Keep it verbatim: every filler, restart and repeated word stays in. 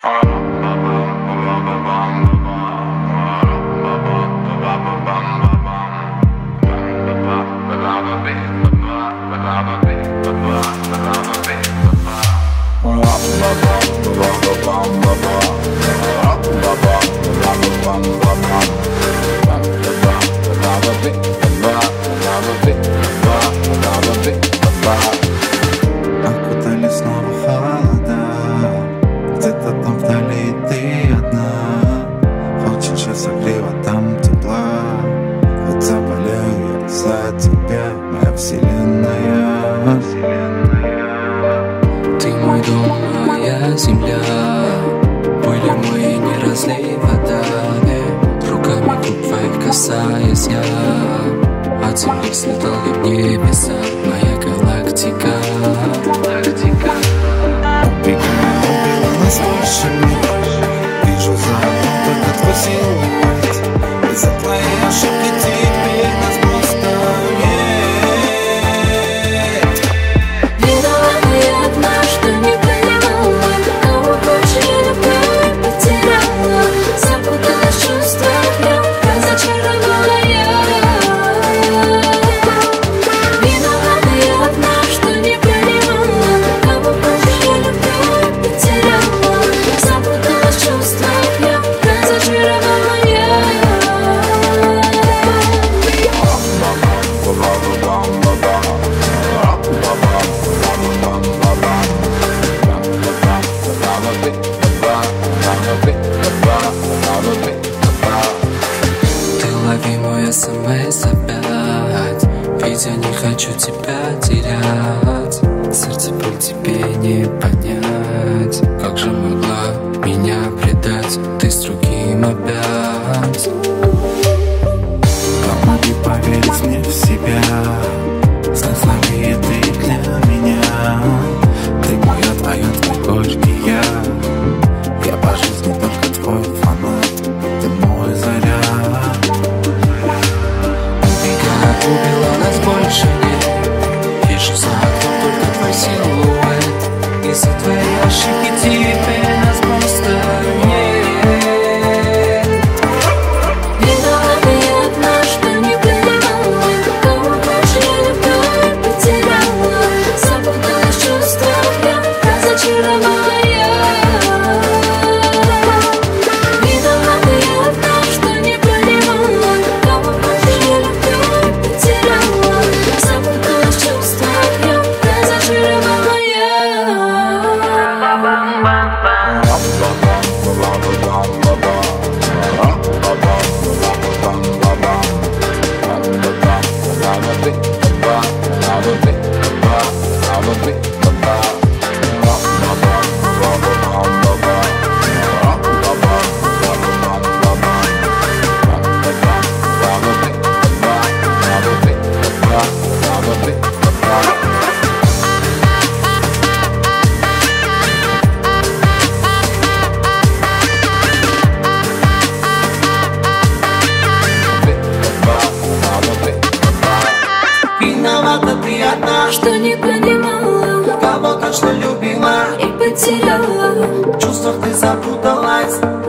Окутали снова холода, где-то там вдали ты одна. Хочешь, я согрева, там тепла. Хоть заболею я за тебя, моя вселенная. Ты мой дом, моя земля, были мы, не разлей вода. Руками губ твоих касаясь я от земли слетал я в небеса. Моя галактика, галактика. Убегай, убила нас больше нет. Вижу за окном только твой силуэт. Из-за твоей ошибки теперь нас просто нет. Виновата я одна, что не понимала, кого больше я люблю и потеряла. Запуталась в чувствах я, разочаровала я. Виновата я одна, что не понимала, кого больше я люблю и потеряла. Запуталась в чувствах я, разочаровала я. Ты лови мой смс опять, ведь я не хочу тебя терять. Сердце был тебе не понять, как же могла меня предать ты с другим опять. Помоги поверить мне в себя, знай, ты для меня. Ты моя, твоя, твой горький я. Я по жизни только твой фанат, ты мой заряд. Убегай, убила нас больше нет. Вижу за окном только твой силуэт. Из-за твоей ошибки теперь нас просто нет. Виновата я одна, что не понимала, кого больше я люблю и потеряла. Запуталась в чувствах я, разочаровала я. Виновата я одна, что не понимала, кого больше я люблю и потеряла. Запуталась в чувствах я, разочаровала я. Виновата ты одна, Что не понимала кого точно любила и потеряла. В чувствах ты запуталась.